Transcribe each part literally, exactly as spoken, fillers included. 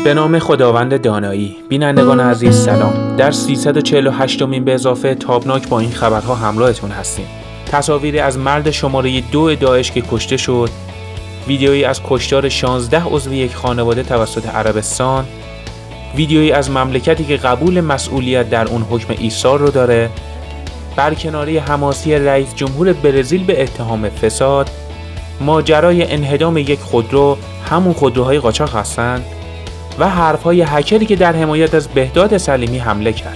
به نام خداوند دانایی. بینندگان عزیز سلام. در سیصد و چهل و هشتمین به اضافه تابناک با این خبرها همراهتون هستیم. تصاویری از مرد شماره دو داعش که کشته شد، ویدیویی از کشتار شانزده عضو یک خانواده توسط عربستان، ویدیویی از مملکتی که قبول مسئولیت در اون حکم ایثار رو داره، برکناری حماسی رئیس جمهور برزیل به اتهام فساد، ماجرای انهدام یک خودرو، همون خودروهای قاچاق هستند، و حرفهای هکری که در حمایت از بهداد سلیمی حمله کرد.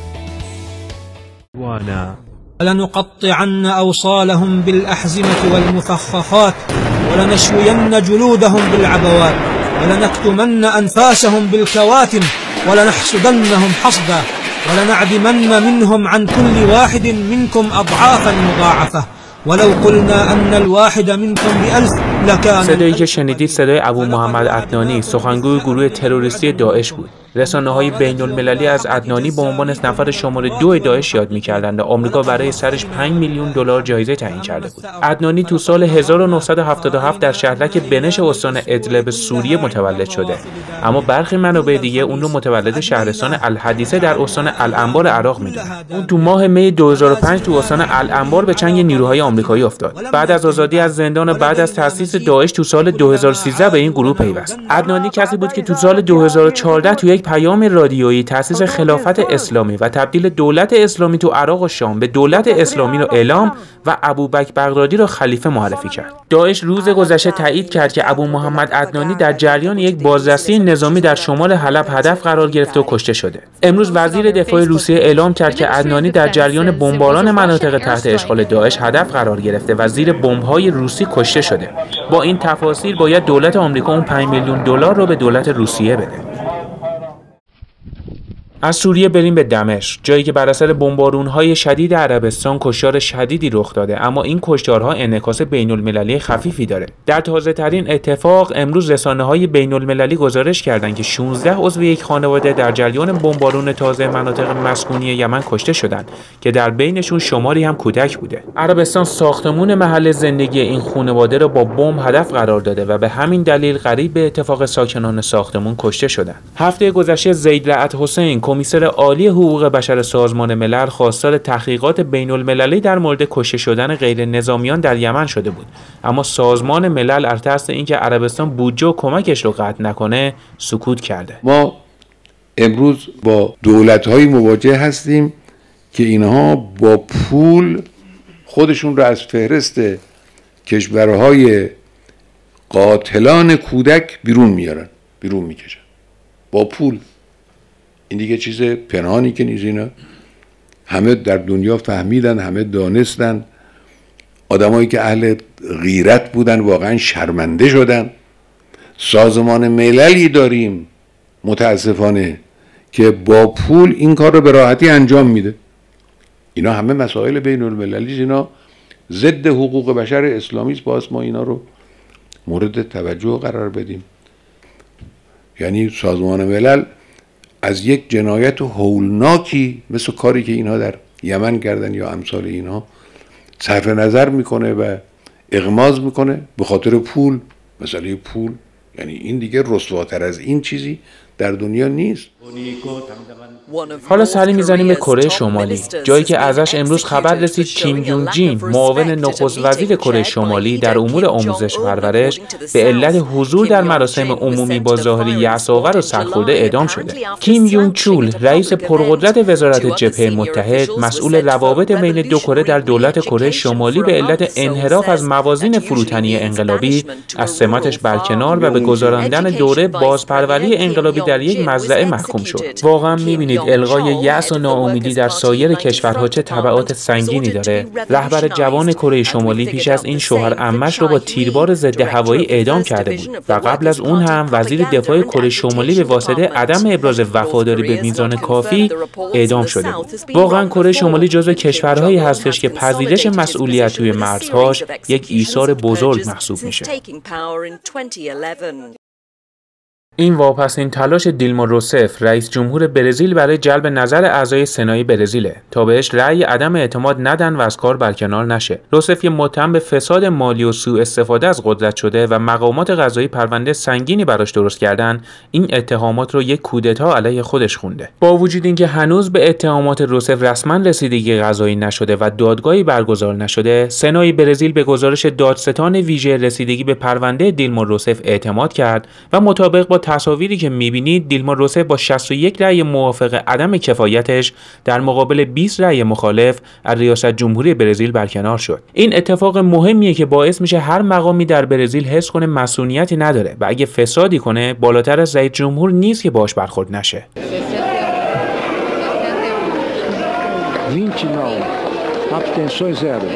وانا لنقطعن اوصالهم بالاحزمه والمفخخات ولنشوين جلودهم بالعبوات ولنكتمن انفاسهم بالكواتم ولنحسدنهم حصدا ولنعدمن منهم عن كل واحد منكم اضعافا مضاعفه ولو قلنا ان الواحد منكم بألف لكان. صدایی که شنیدید صدای ابو محمد عدنانی، سخنگوی گروه تروریستی داعش بود. رسانه‌های بین‌المللی از عدنانی به عنوان نفر شماره دو داعش یاد می‌کردند و آمریکا برای سرش پنج میلیون دلار جایزه تعیین کرده بود. عدنانی تو سال هزار و نهصد و هفتاد و هفت در شهرک بنش استان ادلب سوریه متولد شده، اما برخی منابع دیگه اون رو متولد شهرستان الحدیثه در استان الانبار عراق می‌دونن. اون تو ماه می دو هزار و پنج تو استان الانبار به چنگ نیروهای آمریکایی افتاد. بعد از آزادی از زندان و بعد از تأسیس داعش تو سال دو هزار و سیزده به این گروه پیوست. عدنانی کسی بود که تو سال دو هزار و چهارده تو یک پیام رادیویی تأسیس خلافت اسلامی و تبدیل دولت اسلامی تو عراق و شام به دولت اسلامی رو اعلام و ابوبکر بغدادی رو خلیفه معرفی کرد. داعش روز گذشته تایید کرد که ابو محمد عدنانی در جریان یک بازرسی نظامی در شمال حلب هدف قرار گرفته و کشته شده. امروز وزیر دفاع روسیه اعلام کرد که عدنانی در جریان بمباران مناطق تحت اشغال داعش هدف قرار گرفته و زیر بمب‌های روسی کشته شده. با این تفاصیل باید دولت آمریکا اون پنج میلیون دلار رو به دولت روسیه بده. از سوریه بریم به دمشق، جایی که بر اثر بمبارون‌های شدید عربستان کشتار شدیدی رخ داده، اما این کشتارها انعکاس بین‌المللی خفیفی داره. در تازه‌ترین اتفاق امروز رسانه‌های بین‌المللی گزارش کردند که شانزده عضو یک خانواده در جریان بمبارون تازه مناطق مسکونی یمن کشته شدند که در بینشون شماری هم کودک بوده. عربستان ساختمون محل زندگی این خانواده را با بمب هدف قرار داده و به همین دلیل قریب به اتفاق ساکنان ساختمون کشته شدند. هفته گذشته زید رعد حسین، کمیسر عالی حقوق بشر سازمان ملل، خواستار تحقیقات بین‌المللی در مورد کشته شدن غیر نظامیان در یمن شده بود، اما سازمان ملل از ترس اینکه عربستان بودجه و کمکش رو قطع نکنه سکوت کرده. ما امروز با دولت‌های مواجه هستیم که اینها با پول خودشون رو از فهرست کشورهای قاتلان کودک بیرون میارن، بیرون میکشن با پول. این دیگه چیز پنهانی که نیست، اینا همه در دنیا فهمیدن، همه دانستن. آدمایی که اهل غیرت بودن واقعا شرمنده شدن. سازمان مللی داریم متاسفانه که با پول این کار رو به راحتی انجام میده. اینا همه مسائل بین المللی، اینا ضد حقوق بشر اسلامی است، باز ما اینا رو مورد توجه قرار بدیم. یعنی سازمان ملل از یک جنایت هولناکی مثل کاری که اینها در یمن کردن یا امثال اینها صرف نظر میکنه و اغماض میکنه به خاطر پول. مسئله پول، یعنی این دیگه رسواتر از این چیزی در دنیا نیست. حالا سری میزنیم به کره شمالی، جایی که ازش امروز خبر رسید کیم یون جین، معاون نخست وزیر کره شمالی در امور آموزش و پرورش، به علت حضور در مراسم عمومی با ظاهری یأس‌آور و سرخورده اعدام شده. کیم یون چول، رئیس پرقدرت وزارت جبهه متحد، مسئول روابط بین دو کره در دولت کره شمالی، به علت انحراف از موازین فروتنی انقلابی از سمتش برکنار و به گذراندن دوره بازپروری انقلابی در یک مزرعه محکوم شد. واقعا می‌بینید الغای یأس و ناامیدی در سایر کشورها چه تبعات سنگینی داره. رهبر جوان کره شمالی پیش از این شوهر عمش رو با تیربار ضد هوایی اعدام کرده بود و قبل از اون هم وزیر دفاع کره شمالی به واسطه عدم ابراز وفاداری به میزان کافی اعدام شده بود. واقعا کره شمالی جزو کشورهایی هستش که پذیرش مسئولیت توی مرزهاش یک ایثار بزرگ محسوب میشه. این واپسین تلاش دیلما روسف رئیس جمهور برزیل برای جلب نظر اعضای سنای برزیله تا بهش رأی عدم اعتماد ندن و از کار برکنار نشه. روسف یه متهم به فساد مالی و سوء استفاده از قدرت شده و مقامات قضایی پرونده سنگینی براش درست کردن. این اتهامات رو یک کودتا علیه خودش خونده. با وجود اینکه هنوز به اتهامات روسف رسما رسیدگی قضایی نشده و دادگاهی برگزار نشده، سنای برزیل به گزارش دادستان ویژه رسیدگی به پرونده دیلما روسف اعتماد کرد و مطابق با تصاویری که می‌بینید دیلما روسف با شصت و یک رأی موافق عدم کفایتش در مقابل بیست رأی مخالف از ریاست جمهوری برزیل برکنار شد. این اتفاق مهمیه که باعث میشه هر مقامی در برزیل حس کنه مسئولیتی نداره و اگه فسادی کنه بالاتر از رئیس جمهور نیست که باهاش برخورد نشه. vinte e nove, abstenções zero.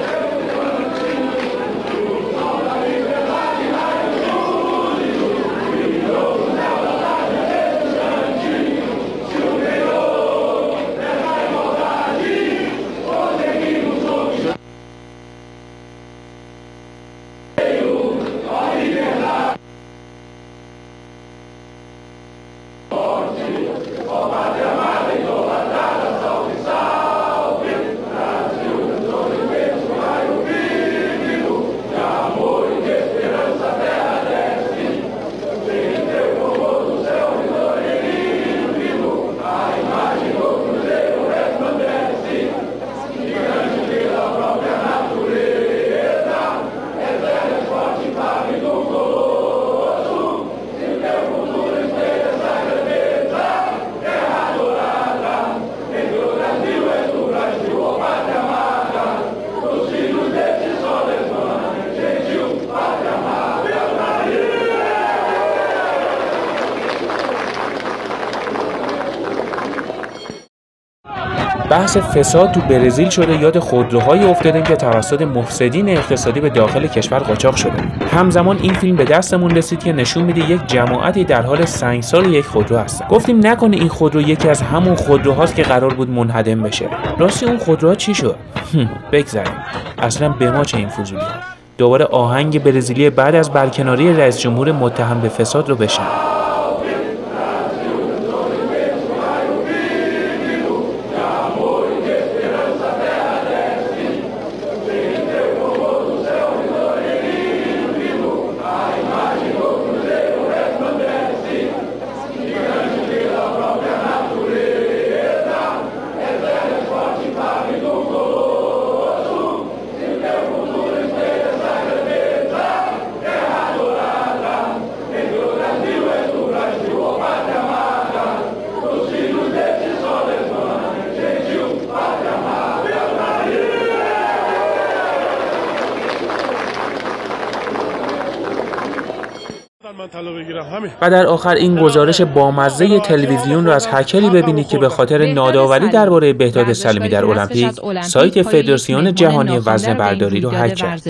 بحث فساد تو برزیل شده یاد خودروهای افتادیم که توسط مفسدین اقتصادی به داخل کشور قاچاق شده. همزمان این فیلم به دستمون رسید که نشون میده یک جماعتی در حال سنگسار یک خودرو هستن. گفتیم نکنه این خودرو یکی از همون خودروهاست که قرار بود منهدم بشه. راستی اون خودروها چی شد؟ بگذاریم. اصلا به ما چه این فضولی ها. دوباره آهنگ برزیلی بعد از برکناری رئیس جمهور متهم به فساد رو بشن. و در آخر این گزارش بامزه تلویزیون رو از هکری ببینید که به خاطر ناداوری درباره بهداد سلیمی در المپیک سایت فدراسیون جهانی وزنه برداری رو هک کرد.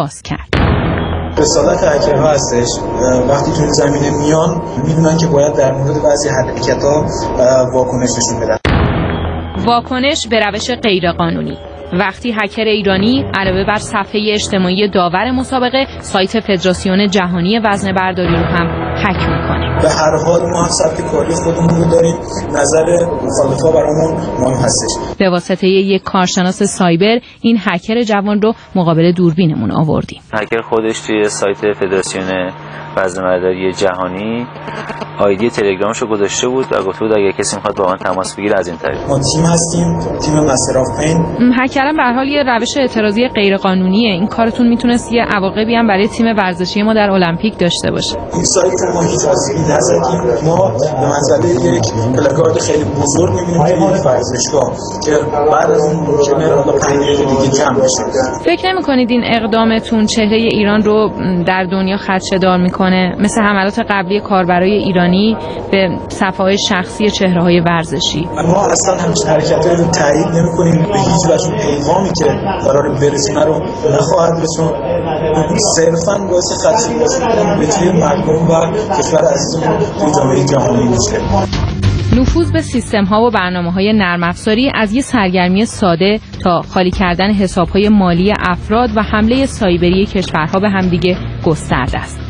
رسالت هکرها هستش وقتی تو زمینه میان میدونن که باید در مورد بعضی حرکت‌ها واکنش نشون بدن. واکنش به روش غیرقانونی. وقتی هکر ایرانی علاوه بر صفحه اجتماعی داور مسابقه سایت فدراسیون جهانی وزنه برداری رو هم هک میکنه. به هر حال ما هم سبک کاری خودمون رو داریم، نظر مخالفا برامون مهم هستش. به واسطه یک کارشناس سایبر این هکر جوان رو مقابل دوربینمون آوردیم. هکر خودش توی سایت فدراسیون وزنه برداری جهانی آیدی تلگرامش رو گذاشته بود و گفته بود اگه کسی میخواد با من تماس بگیره از این طریق. ما تیم هستیم، تیم مستر آف پین. هکرم به هر حال یه روش اعتراضی غیر قانونیه. این کارتون میتونست یه عواقبی هم برای تیم ورزشی ما در المپیک داشته باشه. این سایت ما هیچ اصلی نزدیم. ما به منزله یک پلاکارد خیلی بزرگ میبینیم توی ورزشگاه که بعد از اون ممکنه حالا پنج دقیقه دیگه کم بشه. فکر نمی‌کنید این اقدامتون چهره ایران رو در دنیا خدشه‌دار میکنه؟ مثل حملات قبلی کاربرای ایرانی به صفحه‌های شخصی چهره‌های ورزشی. ما اصلا همچین حرکتایی رو تایید نمی‌کنیم. به هیچ وجه پیغامی که قرار برسونه رو نخواهد رسون. صرفاً باعث خدشه‌داری به توی مردم و کشور عزیزمون توی جامعه جهانی میشه. نفوذ به سیستم‌ها و برنامه‌های نرم افزاری از یه سرگرمی ساده تا خالی کردن حساب‌های مالی افراد و حمله سایبری کشورها به همدیگه گسترده است.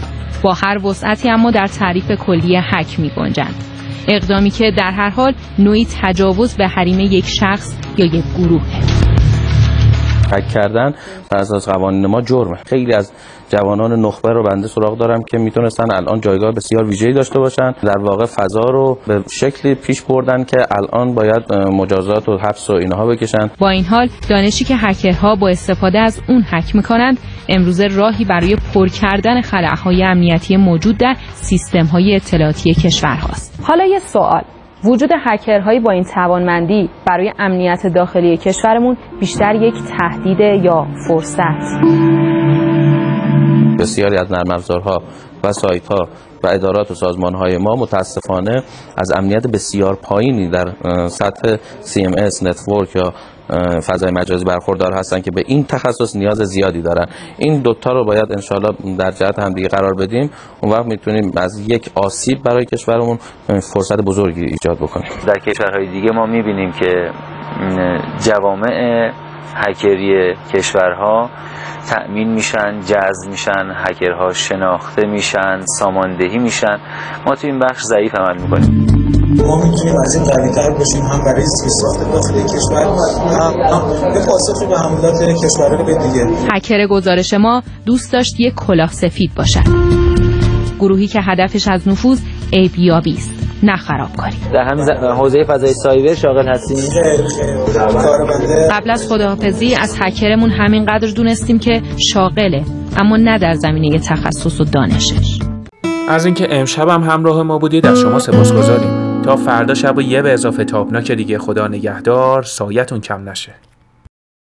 با هر وسعتی اما در تعریف کلی هک می‌گنجند. اقدامی که در هر حال نوعی تجاوز به حریم یک شخص یا یک گروهه. هک کردن بر اساس قوانین ما جرمه. خیلی از جوانان نخبه رو بنده سراغ دارم که میتونستن الان جایگاه بسیار ویژه‌ای داشته باشن، در واقع فضا رو به شکلی پیش بردن که الان باید مجازات و حبس و اینها بکشن. با این حال دانشی که هکرها با استفاده از اون هک میکنند امروزه راهی برای پر کردن خلأهای امنیتی موجود در سیستم‌های اطلاعاتی کشورهاست. حالا یه سوال، وجود هکرهایی با این توانمندی برای امنیت داخلی کشورمون بیشتر یک تهدید یا فرصت؟ بسیاری از نرم افزارها و سایت‌ها و ادارات و سازمان‌های ما متاسفانه از امنیت بسیار پایینی در سطح سی ام اس نتورک یا فضای مجازی برخوردار هستن که به این تخصص نیاز زیادی دارن. این دوتا رو باید انشالله در جهت هم دیگه قرار بدیم، اون وقت میتونیم از یک آسیب برای کشورمون فرصت بزرگی ایجاد بکنیم. در کشورهای دیگه ما میبینیم که جوامع هکری کشورها تأمین میشن، جذب میشن، هکرها شناخته میشن، ساماندهی میشن. ما تو این بخش ضعیف عمل میکنیم. ما میتونیم از این قوی‌تر باشیم، هم برای زیرساخت داخلی کشور، هم به پاسخ به حملات کشورهای دیگه. هکر گزارش ما دوست داشت یک کلاه سفید باشد، گروهی که هدفش از نفوذ عیب‌یابی است، نه خرابکاری. در همین حوزه فضای سایبر شاغل هستیم. قبل از خداحافظی از هکرمون همینقدر دونستیم که شاغله، اما نه در زمینه تخصص و دانشش. از اینکه امشب هم همراه ما بودید از شما سپاسگزاریم. تا فردا شب و یه به اضافه تابناک دیگه. خدا نگهدار، سایتون کم نشه.